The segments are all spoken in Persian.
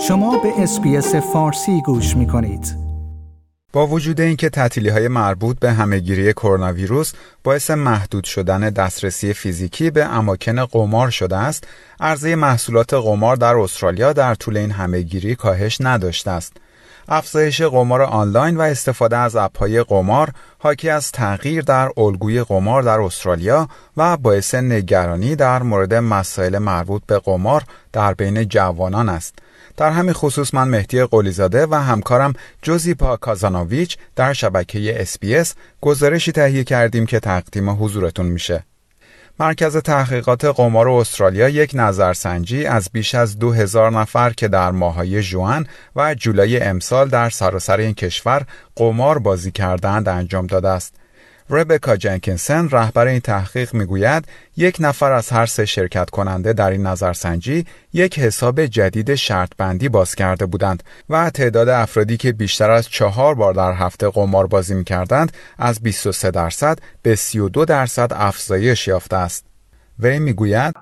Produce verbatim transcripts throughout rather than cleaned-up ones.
شما به اس‌بی‌اس فارسی گوش می‌کنید. با وجود اینکه تعطیلی‌های مربوط به همه‌گیری کرونا ویروس باعث محدود شدن دسترسی فیزیکی به اماکن قمار شده است، عرضه محصولات قمار در استرالیا در طول این همه‌گیری کاهش نداشته است. افزایش قمار آنلاین و استفاده از اپ‌های قمار حاکی از تغییر در الگوی قمار در استرالیا و باعث نگرانی در مورد مسائل مربوط به قمار در بین جوانان است. در همین خصوص من مهدی قلی‌زاده و همکارم جوزیپا کازانوویچ در شبکه اس بی اس گزارشی تهیه کردیم که تقدیم حضورتون میشه. مرکز تحقیقات قمار استرالیا یک نظرسنجی از بیش از دو هزار نفر که در ماه‌های ژوئن و جولای امسال در سراسر این کشور قمار بازی کردند انجام داده است. ربکا جنکینسن رهبر این تحقیق میگوید یک نفر از هر سه شرکت کننده در این نظرسنجی یک حساب جدید شرط بندی باز کرده بودند و تعداد افرادی که بیشتر از چهار بار در هفته قمار بازی میکردند از بیست و سه درصد به سی و دو درصد افزایش یافته است. وی میگوید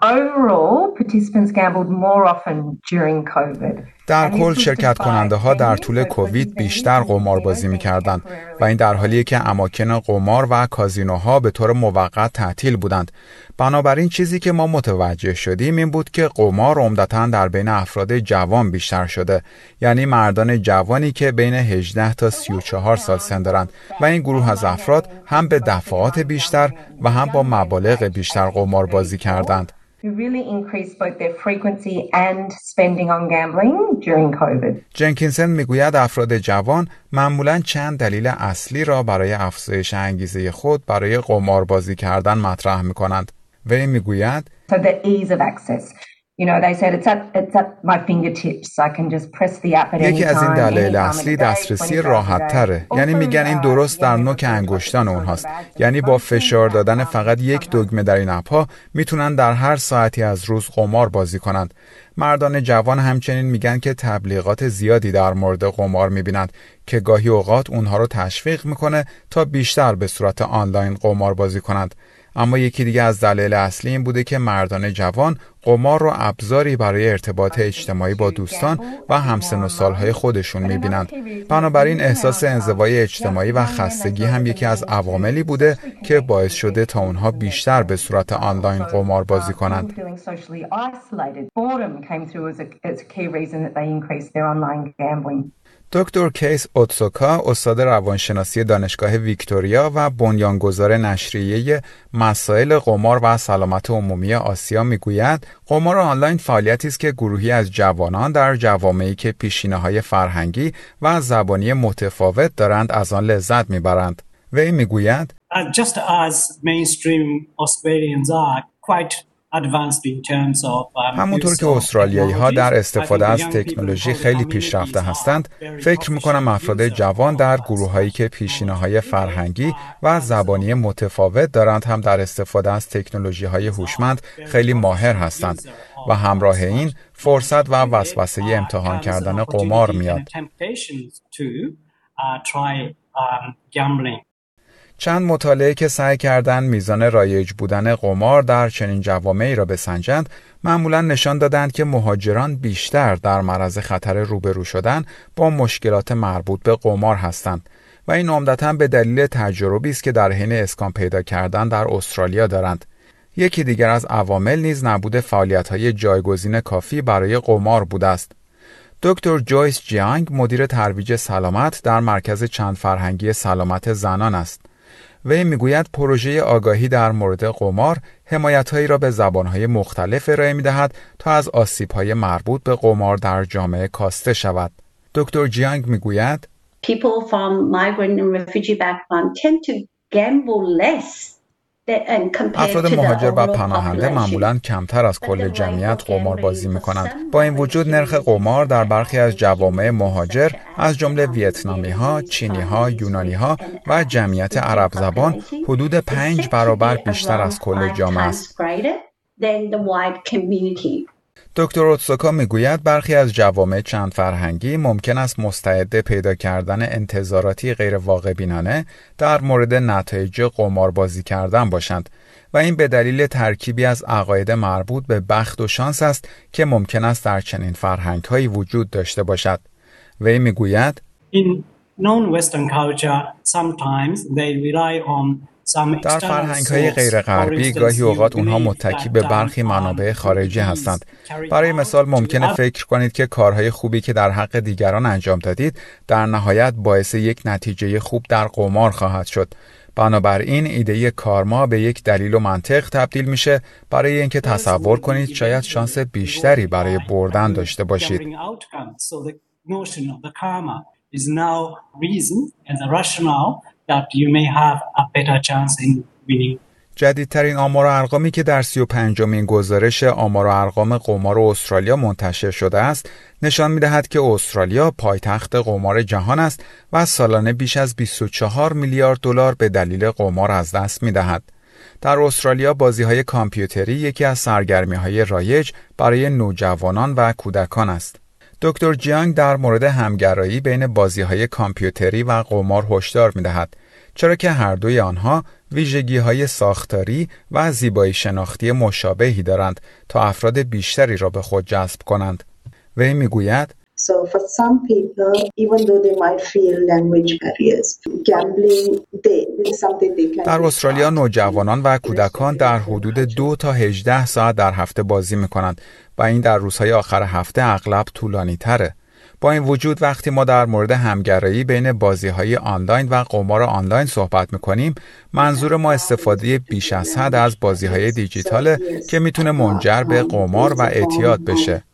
در کل شرکت کننده ها در طول کووید بیشتر قمار بازی می کردند و این در حالیه که اماکن قمار و کازینوها به طور موقت تعطیل بودند. بنابراین چیزی که ما متوجه شدیم این بود که قمار عمدتاً در بین افراد جوان بیشتر شده، یعنی مردان جوانی که بین هجده تا سی و چهار سال سن دارند و این گروه از افراد هم به دفعات بیشتر و هم با مبالغ بیشتر قمار بازی کردند. جنکینسن میگوید افراد جوان معمولاً چند دلیل اصلی را برای افزایش انگیزه خود برای قمار بازی کردن مطرح میکنند. وی میگوید so the ease of access. You know, they said it's at it's at my fingertips. I can just press the app at any time. یکی از این دلایل اصلی دسترسی راحت تره. یعنی میگن این درست در نوک انگشتان اونهاست. یعنی با فشار دادن فقط یک دکمه در این اپ‌ها میتونن در هر ساعتی از روز قمار بازی کنند. مردان جوان همچنین میگن که تبلیغات زیادی در مورد قمار میبینند که گاهی اوقات اونها رو تشویق میکنه تا بیشتر به صورت آنلاین قمار بازی کنند. اما یکی دیگه از دلایل اصلی این بوده که مردان جوان قمار رو ابزاری برای ارتباط اجتماعی با دوستان و همسن و سالهای خودشون می‌بینند. بنابراین احساس انزوای اجتماعی و خستگی هم یکی از عواملی بوده که باعث شده تا اونها بیشتر به صورت آنلاین قمار بازی کنند. دکتر کیس اوتسوکا استاد روانشناسی دانشگاه ویکتوریا و بنیانگذار نشریه مسائل قمار و سلامت عمومی آسیا میگوید قمار آنلاین فعالیتی است که گروهی از جوانان در جوامعی که پیشینه‌های فرهنگی و زبانی متفاوت دارند از آن لذت میبرند. وی میگوید just as mainstream Australians are quite همونطور که استرالیایی ها در استفاده از تکنولوژی خیلی پیشرفته هستند، فکر میکنم افراد جوان در گروه هایی که پیشینه های فرهنگی و زبانی متفاوت دارند هم در استفاده از تکنولوژی های هوشمند خیلی ماهر هستند و همراه این فرصت و وسوسه امتحان کردن قمار میاد. چند مطالعه که سعی کردند میزان رایج بودن قمار در چنین جوامعی را بسنجند، معمولاً نشان دادند که مهاجران بیشتر در معرض خطر روبرو شدن با مشکلات مربوط به قمار هستند و این عمدتاً به دلیل تجربی است که در حین اسکان پیدا کردن در استرالیا دارند. یکی دیگر از عوامل نیز نبود فعالیت‌های جایگزین کافی برای قمار بوده است. دکتر جویس جیانگ مدیر ترویج سلامت در مرکز چند فرهنگی سلامت زنان است. وی میگوید پروژه آگاهی در مورد قمار حمایت‌هایی را به زبان‌های مختلف ارائه می‌دهد تا از آسیب‌های مربوط به قمار در جامعه کاسته شود. دکتر جیانگ میگوید People from migrant and refugee background tend to gamble less. افراد مهاجر و پناهنده معمولاً کمتر از کل جمعیت قمار بازی می‌کنند. با این وجود نرخ قمار در برخی از جوامع مهاجر از جمله ویتنامی‌ها، چینی‌ها، یونانی‌ها و جمعیت عرب زبان حدود پنج برابر بیشتر از کل جامعه است. دکتر اوتسوکا میگوید برخی از جوامع چند فرهنگی ممکن است مستعد پیدا کردن انتظاراتی غیر واقع بینانه در مورد نتایج قمار بازی کردن باشند و این به دلیل ترکیبی از عقاید مربوط به بخت و شانس است که ممکن است در چنین فرهنگ‌هایی وجود داشته باشد. وی میگوید In non-Western culture, sometimes they rely on در فرهنگ‌های غیر غربی گاهی اوقات اونها متکی به برخی منابع خارجی هستند. برای مثال ممکنه فکر کنید که کارهای خوبی که در حق دیگران انجام دادید در نهایت باعث یک نتیجه خوب در قمار خواهد شد. بنابراین ایده کارما به یک دلیل و منطق تبدیل میشه برای اینکه تصور کنید شاید شانس بیشتری برای بردن داشته باشید. that you may have a better chance in winning. جدیدترین آمار و ارقامی که در سی و پنجمین گزارش آمار و ارقام قمار استرالیا منتشر شده است، نشان می‌دهد که استرالیا پایتخت قمار جهان است و سالانه بیش از بیست و چهار میلیارد دلار به دلیل قمار از دست می‌دهد. در استرالیا بازی‌های کامپیوتری یکی از سرگرمی‌های رایج برای نوجوانان و کودکان است. دکتر جیانگ در مورد همگرایی بین بازی‌های کامپیوتری و قمار هشدار می‌دهد، چرا که هر دوی آنها ویژگی‌های ساختاری و زیبایی شناختی مشابهی دارند تا افراد بیشتری را به خود جذب کنند. وی می‌گوید So for some people, even though they might feel language barriers, gambling they is something they can. در استرالیا نوجوانان و کودکان در حدود دو تا هجده ساعت در هفته بازی می‌کنند و این در روزهای آخر هفته اغلب طولانی تره. با این وجود وقتی ما در مورد همگرایی بین بازی‌های آنلاین و قمار آنلاین صحبت می‌کنیم، منظور ما استفاده بیش از حد از بازی‌های دیجیتاله که میتونه منجر به قمار و اعتیاد بشه.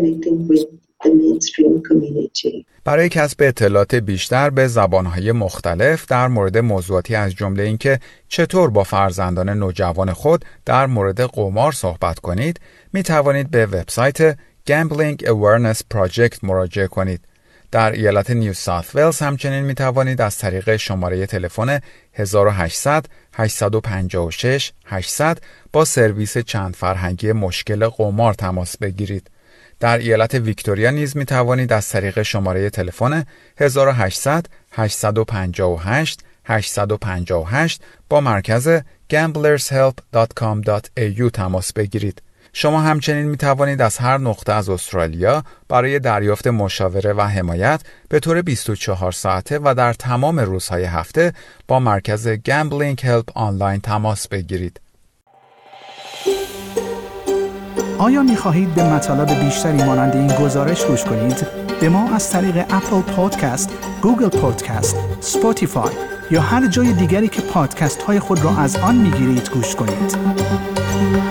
برای کسب اطلاعات بیشتر به زبان‌های مختلف در مورد موضوعاتی از جمله اینکه چطور با فرزندان نوجوان خود در مورد قمار صحبت کنید، می توانید به وبسایت Gambling Awareness Project مراجعه کنید. در ایالت نیو ساوت ولز همچنین می توانید از طریق شماره تلفن هزار و هشتصد هشتصد و پنجاه و شش هشتصد با سرویس چند فرهنگی مشکل قمار تماس بگیرید. در ایالت ویکتوریا نیز می توانید از طریق شماره تلفن هزار و هشتصد هشتصد و پنجاه و هشت هشتصد و پنجاه و هشت با مرکز gamblers help dot com dot a u تماس بگیرید. شما همچنین می توانید از هر نقطه از استرالیا برای دریافت مشاوره و حمایت به طور بیست و چهار ساعته و در تمام روزهای هفته با مرکز Gambling Help آنلاین تماس بگیرید. آیا می خواهید به مطالب بیشتری مانند این گزارش گوش کنید؟ به ما از طریق اپل پادکست، گوگل پادکست، اسپاتیفای یا هر جای دیگری که پادکست های خود را از آن می گیرید گوش کنید.